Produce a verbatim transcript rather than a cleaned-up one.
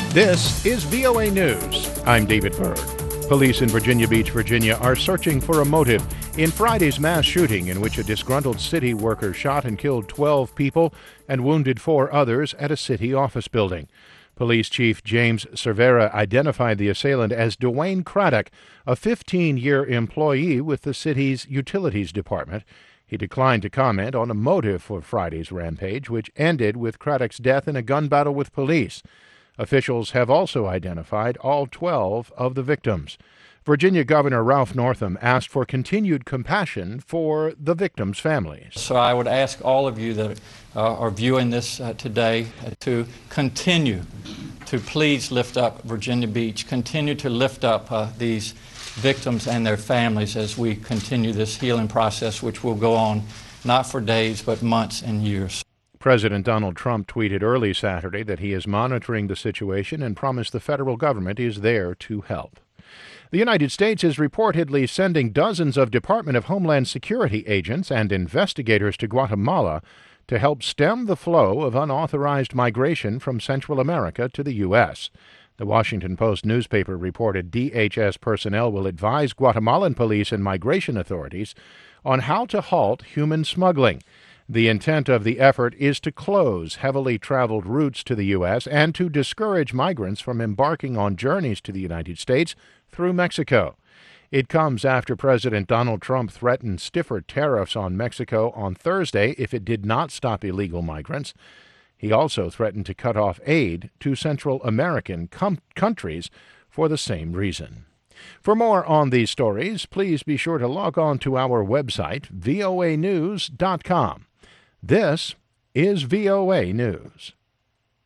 This is V O A News. I'm David Byrd. Police in Virginia Beach, Virginia are searching for a motive in Friday's mass shooting in which a disgruntled city worker shot and killed twelve people and wounded four others at a city office building. Police Chief James Cervera identified the assailant as Dwayne Craddock, a fifteen-year employee with the city's utilities department. He declined to comment on a motive for Friday's rampage, which ended with Craddock's death in a gun battle with police. Officials have also identified all twelve of the victims. Virginia Governor Ralph Northam asked for continued compassion for the victims' families. So I would ask all of you that uh, are viewing this uh, today uh, to continue to please lift up Virginia Beach, continue to lift up uh, these victims and their families as we continue this healing process, which will go on not for days but months and years. President Donald Trump tweeted early Saturday that he is monitoring the situation and promised the federal government is there to help. The United States is reportedly sending dozens of Department of Homeland Security agents and investigators to Guatemala to help stem the flow of unauthorized migration from Central America to the U S. The Washington Post newspaper reported D H S personnel will advise Guatemalan police and migration authorities on how to halt human smuggling. The intent of the effort is to close heavily traveled routes to the U S and to discourage migrants from embarking on journeys to the United States through Mexico. It comes after President Donald Trump threatened stiffer tariffs on Mexico on Thursday if it did not stop illegal migrants. He also threatened to cut off aid to Central American com- countries for the same reason. For more on these stories, please be sure to log on to our website, V O A news dot com. This is V O A News.